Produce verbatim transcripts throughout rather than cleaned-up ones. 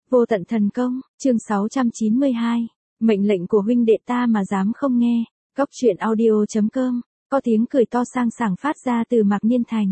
Vô tận thần công, chương sáu trăm chín mươi hai. Mệnh lệnh của huynh đệ ta mà dám không nghe. Cóc truyện audio.com. Có tiếng cười to sang sảng phát ra từ Mạc Niên Thành.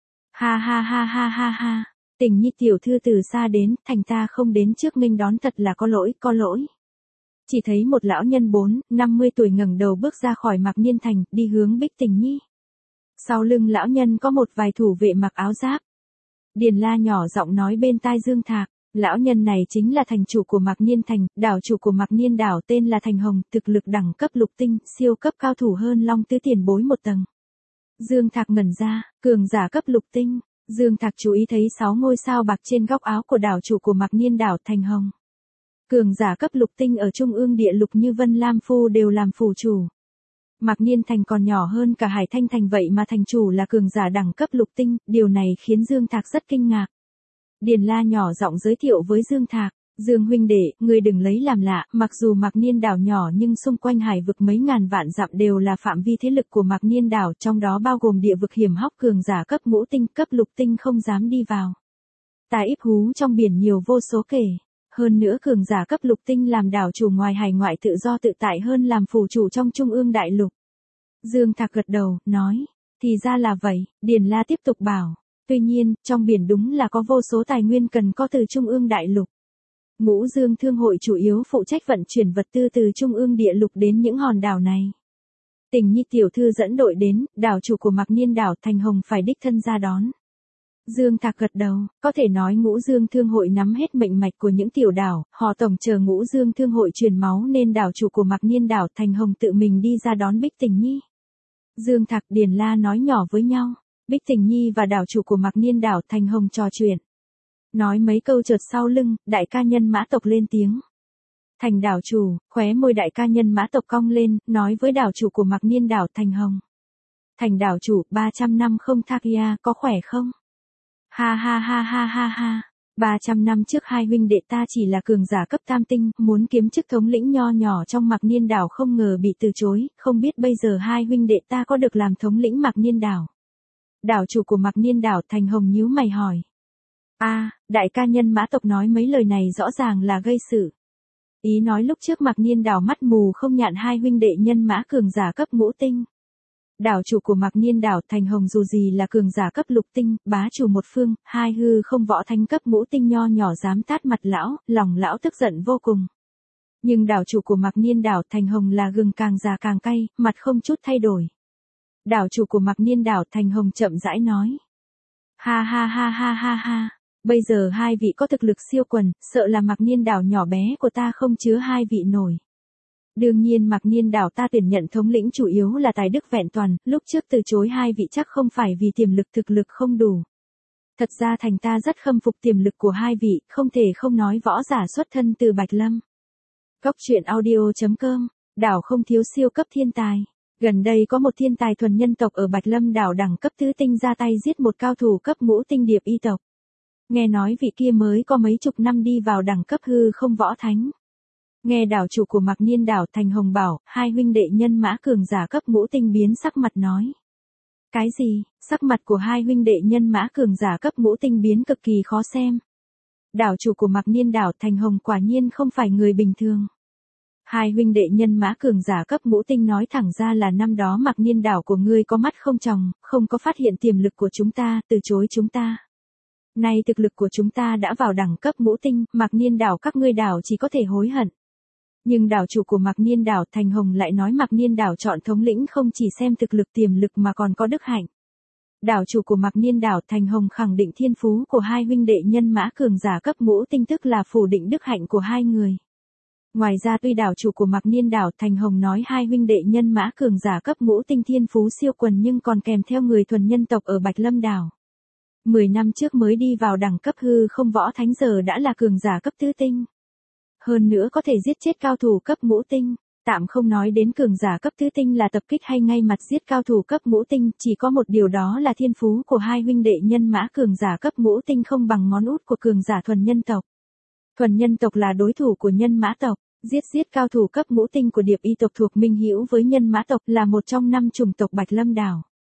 Ha ha ha ha ha ha. Tình nhi tiểu thư từ xa đến, thành ta không đến trước nghênh đón thật là có lỗi, có lỗi. Chỉ thấy một lão nhân bốn, năm mươi tuổi ngẩng đầu bước ra khỏi Mạc Niên Thành, đi hướng Bích Tình Nhi. Sau lưng lão nhân có một vài thủ vệ mặc áo giáp. Điền La nhỏ giọng nói bên tai Dương Thạc. Lão nhân này chính là thành chủ của Mạc Niên Thành, đảo chủ của Mạc Niên đảo tên là Thành Hồng, thực lực đẳng cấp lục tinh, siêu cấp cao thủ hơn Long Tứ tiền bối một tầng. Dương Thạc ngẩn ra, cường giả cấp lục tinh. Dương Thạc chú ý thấy sáu ngôi sao bạc trên góc áo của đảo chủ của Mạc Niên đảo Thành Hồng. Cường giả cấp lục tinh ở trung ương địa lục như Vân Lam Phu đều làm phủ chủ. Mạc Niên Thành còn nhỏ hơn cả Hải Thanh Thành vậy mà thành chủ là cường giả đẳng cấp lục tinh, điều này khiến Dương Thạc rất kinh ngạc. Điền La nhỏ giọng giới thiệu với Dương Thạc, Dương huynh đệ, ngươi đừng lấy làm lạ, mặc dù Mạc Niên đảo nhỏ nhưng xung quanh hải vực mấy ngàn vạn dặm đều là phạm vi thế lực của Mạc Niên đảo, trong đó bao gồm địa vực hiểm hóc cường giả cấp ngũ tinh, cấp lục tinh không dám đi vào. Tài íp hú trong biển nhiều vô số kể, hơn nữa cường giả cấp lục tinh làm đảo chủ ngoài hải ngoại tự do tự tại hơn làm phủ chủ trong trung ương đại lục. Dương Thạc gật đầu, nói, thì ra là vậy, Điền La tiếp tục bảo. Tuy nhiên, trong biển đúng là có vô số tài nguyên cần có từ Trung ương Đại Lục. Ngũ Dương Thương hội chủ yếu phụ trách vận chuyển vật tư từ Trung ương Địa Lục đến những hòn đảo này. Tình Nhi tiểu thư dẫn đội đến, đảo chủ của Mạc Niên đảo Thành Hồng phải đích thân ra đón. Dương Thạc gật đầu, có thể nói Ngũ Dương Thương hội nắm hết mệnh mạch của những tiểu đảo, họ tổng chờ Ngũ Dương Thương hội truyền máu nên đảo chủ của Mạc Niên đảo Thành Hồng tự mình đi ra đón Bích Tình Nhi. Dương Thạc Điền La nói nhỏ với nhau. Bích Tình Nhi và đảo chủ của Mạc Niên đảo Thành Hồng trò chuyện. Nói mấy câu chợt sau lưng, đại ca nhân mã tộc lên tiếng. Thành đảo chủ, khóe môi đại ca nhân mã tộc cong lên, nói với đảo chủ của Mạc Niên đảo Thành Hồng. Thành đảo chủ, ba trăm năm không Thakia, có khỏe không? Ha ha ha ha ha ha. ba trăm năm trước hai huynh đệ ta chỉ là cường giả cấp tam tinh, muốn kiếm chức thống lĩnh nho nhỏ trong Mạc Niên đảo không ngờ bị từ chối, không biết bây giờ hai huynh đệ ta có được làm thống lĩnh Mạc Niên đảo. Đảo chủ của Mạc Niên đảo Thành Hồng nhíu mày hỏi. A, à, đại ca nhân mã tộc nói mấy lời này rõ ràng là gây sự. Ý nói lúc trước Mạc Niên đảo mắt mù không nhạn hai huynh đệ nhân mã cường giả cấp ngũ tinh. Đảo chủ của Mạc Niên đảo Thành Hồng dù gì là cường giả cấp lục tinh, bá chủ một phương, hai hư không võ thánh cấp ngũ tinh nho nhỏ dám tát mặt lão, lòng lão tức giận vô cùng. Nhưng đảo chủ của Mạc Niên đảo Thành Hồng là gừng càng già càng cay, mặt không chút thay đổi. Đảo chủ của Mạc Niên đảo Thành Hồng chậm rãi nói. Ha ha ha ha ha ha. Bây giờ hai vị có thực lực siêu quần, sợ là Mạc Niên đảo nhỏ bé của ta không chứa hai vị nổi. Đương nhiên Mạc Niên đảo ta tuyển nhận thống lĩnh chủ yếu là tài đức vẹn toàn, lúc trước từ chối hai vị chắc không phải vì tiềm lực thực lực không đủ. Thật ra thành ta rất khâm phục tiềm lực của hai vị, không thể không nói võ giả xuất thân từ Bạch Lâm. Cóc truyện audio.com, đảo không thiếu siêu cấp thiên tài. Gần đây có một thiên tài thuần nhân tộc ở Bạch Lâm đảo đẳng cấp tứ tinh ra tay giết một cao thủ cấp ngũ tinh điệp y tộc. Nghe nói vị kia mới có mấy chục năm đi vào đẳng cấp hư không võ thánh. Nghe đảo chủ của Mạc Niên đảo Thành Hồng bảo, hai huynh đệ nhân mã cường giả cấp ngũ tinh biến sắc mặt nói. Cái gì? Sắc mặt của hai huynh đệ nhân mã cường giả cấp ngũ tinh biến cực kỳ khó xem. Đảo chủ của Mạc Niên đảo Thành Hồng quả nhiên không phải người bình thường. Hai huynh đệ nhân mã cường giả cấp ngũ tinh nói thẳng ra là năm đó Mạc Niên đảo của ngươi có mắt không tròng, không có phát hiện tiềm lực của chúng ta, từ chối chúng ta. Nay thực lực của chúng ta đã vào đẳng cấp ngũ tinh, Mạc Niên đảo các ngươi đảo chỉ có thể hối hận. Nhưng đảo chủ của Mạc Niên đảo Thành Hồng lại nói Mạc Niên đảo chọn thống lĩnh không chỉ xem thực lực tiềm lực mà còn có đức hạnh. Đảo chủ của Mạc Niên đảo Thành Hồng khẳng định thiên phú của hai huynh đệ nhân mã cường giả cấp ngũ tinh tức là phủ định đức hạnh của hai người. Ngoài ra tuy đảo chủ của Mạc Niên đảo Thành Hồng nói hai huynh đệ nhân mã cường giả cấp ngũ tinh thiên phú siêu quần nhưng còn kèm theo người thuần nhân tộc ở Bạch Lâm đảo. Mười năm trước mới đi vào đẳng cấp hư không võ thánh giờ đã là cường giả cấp tứ tinh. Hơn nữa có thể giết chết cao thủ cấp ngũ tinh, tạm không nói đến cường giả cấp tứ tinh là tập kích hay ngay mặt giết cao thủ cấp ngũ tinh, chỉ có một điều đó là thiên phú của hai huynh đệ nhân mã cường giả cấp ngũ tinh không bằng ngón út của cường giả thuần nhân tộc. Thuần nhân tộc là đối thủ của nhân mã tộc, giết giết cao thủ cấp ngũ tinh của điệp y tộc thuộc minh hữu với nhân mã tộc là một trong năm chủng tộc Bạch Lâm đảo.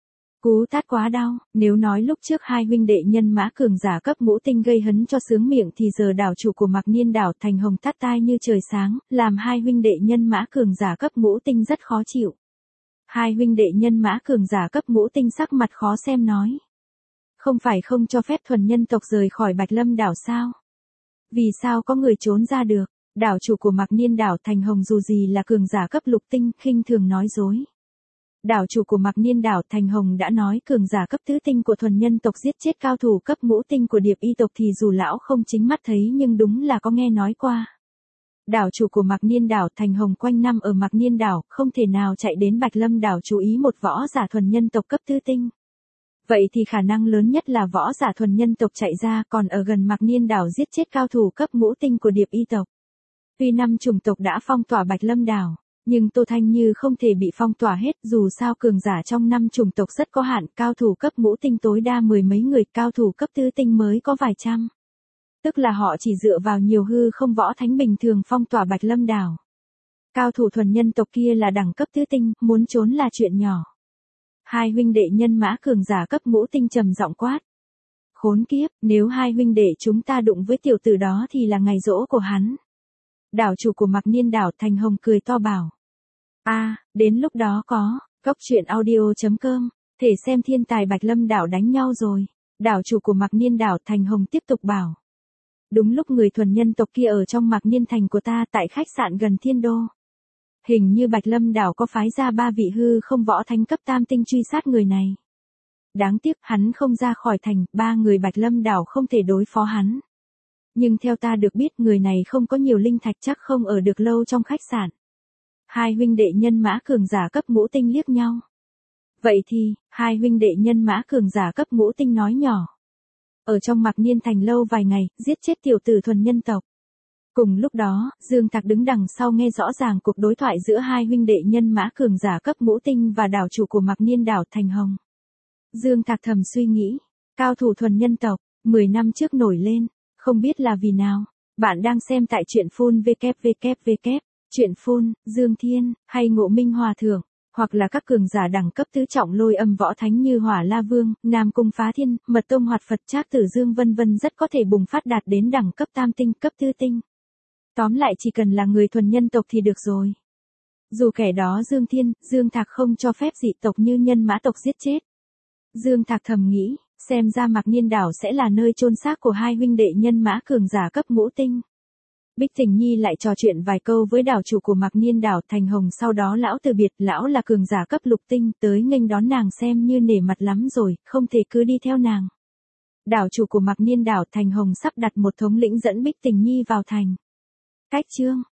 Cú tát quá đau, nếu nói lúc trước hai huynh đệ nhân mã cường giả cấp ngũ tinh gây hấn cho sướng miệng thì giờ đảo chủ của Mạc Niên đảo Thành Hồng tát tai như trời sáng, làm hai huynh đệ nhân mã cường giả cấp ngũ tinh rất khó chịu. Hai huynh đệ nhân mã cường giả cấp ngũ tinh sắc mặt khó xem nói. Không phải không cho phép thuần nhân tộc rời khỏi Bạch Lâm đảo sao? Vì sao có người trốn ra được? Đảo chủ của Mạc Niên đảo Thành Hồng dù gì là cường giả cấp lục tinh, khinh thường nói dối. Đảo chủ của Mạc Niên đảo Thành Hồng đã nói cường giả cấp tứ tinh của thuần nhân tộc giết chết cao thủ cấp ngũ tinh của Điệp Y tộc thì dù lão không chính mắt thấy nhưng đúng là có nghe nói qua. Đảo chủ của Mạc Niên đảo Thành Hồng quanh năm ở Mạc Niên đảo, không thể nào chạy đến Bạch Lâm đảo chú ý một võ giả thuần nhân tộc cấp tứ tinh. Vậy thì khả năng lớn nhất là võ giả thuần nhân tộc chạy ra, còn ở gần Mạc Niên đảo giết chết cao thủ cấp ngũ tinh của Điệp Y tộc. Tuy năm chủng tộc đã phong tỏa Bạch Lâm đảo, nhưng Tô Thanh Như không thể bị phong tỏa hết, dù sao cường giả trong năm chủng tộc rất có hạn, cao thủ cấp ngũ tinh tối đa mười mấy người, cao thủ cấp tứ tinh mới có vài trăm. Tức là họ chỉ dựa vào nhiều hư không võ thánh bình thường phong tỏa Bạch Lâm đảo. Cao thủ thuần nhân tộc kia là đẳng cấp tứ tinh, muốn trốn là chuyện nhỏ. Hai huynh đệ nhân mã cường giả cấp ngũ tinh trầm giọng quát. Khốn kiếp, nếu hai huynh đệ chúng ta đụng với tiểu tử đó thì là ngày giỗ của hắn. Đảo chủ của Mạc Niên đảo Thành Hồng cười to bảo. A, à, đến lúc đó có, cốc truyện audio chấm com, thể xem thiên tài Bạch Lâm đảo đánh nhau rồi. Đảo chủ của Mạc Niên đảo Thành Hồng tiếp tục bảo. Đúng lúc người thuần nhân tộc kia ở trong Mạc Niên thành của ta tại khách sạn gần Thiên Đô. Hình như Bạch Lâm đảo có phái ra ba vị hư không võ thánh cấp tam tinh truy sát người này. Đáng tiếc hắn không ra khỏi thành, ba người Bạch Lâm đảo không thể đối phó hắn. Nhưng theo ta được biết người này không có nhiều linh thạch, chắc không ở được lâu trong khách sạn. Hai huynh đệ nhân mã cường giả cấp ngũ tinh liếc nhau. Vậy thì, hai huynh đệ nhân mã cường giả cấp ngũ tinh nói nhỏ. Ở trong Mạc Niên thành lâu vài ngày, giết chết tiểu tử thuần nhân tộc. Cùng lúc đó, Dương Thạc đứng đằng sau nghe rõ ràng cuộc đối thoại giữa hai huynh đệ nhân mã cường giả cấp ngũ tinh và đảo chủ của Mạc Niên đảo Thành Hồng. Dương Thạc thầm suy nghĩ, cao thủ thuần nhân tộc, mười năm trước nổi lên, không biết là vì nào. Bạn đang xem tại truyện phun www, truyện phun, Dương Thiên, hay Ngộ Minh Hòa Thượng, hoặc là các cường giả đẳng cấp tứ trọng lôi âm võ thánh như Hỏa La Vương, Nam Cung Phá Thiên, Mật Tông Hoạt Phật Trác Tử Dương vân vân rất có thể bùng phát đạt đến đẳng cấp tam tinh, cấp tứ tinh. Tóm lại chỉ cần là người thuần nhân tộc thì được rồi. Dù kẻ đó Dương Thiên, Dương Thạc không cho phép dị tộc như nhân mã tộc giết chết. Dương Thạc thầm nghĩ, xem ra Mạc Niên đảo sẽ là nơi chôn xác của hai huynh đệ nhân mã cường giả cấp ngũ tinh. Bích Tình Nhi lại trò chuyện vài câu với đảo chủ của Mạc Niên đảo Thành Hồng, sau đó lão từ biệt, lão là cường giả cấp lục tinh, tới nghênh đón nàng xem như nể mặt lắm rồi, không thể cứ đi theo nàng. Đảo chủ của Mạc Niên đảo Thành Hồng sắp đặt một thống lĩnh dẫn Bích Tình Nhi vào thành. Cách chương